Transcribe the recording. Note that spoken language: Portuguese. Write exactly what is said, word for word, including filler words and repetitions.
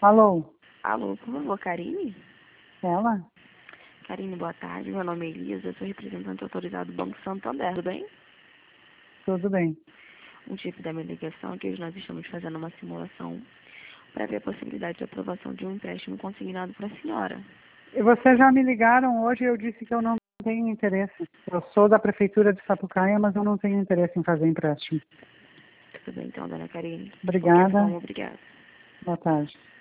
Alô? Alô, por favor, Karine? Ela? Karine, boa tarde. Meu nome é Elisa, eu sou representante autorizado do Banco Santander, tudo bem? Tudo bem. Um tipo da minha ligação é que hoje nós estamos fazendo uma simulação para ver a possibilidade de aprovação de um empréstimo consignado para a senhora. E vocês já me ligaram hoje e eu disse que eu não tenho interesse. Eu sou da Prefeitura de Sapucaia, mas eu não tenho interesse em fazer empréstimo. Tudo bem então, dona Karine? De qualquer Obrigada. forma, obrigada. Boa tarde.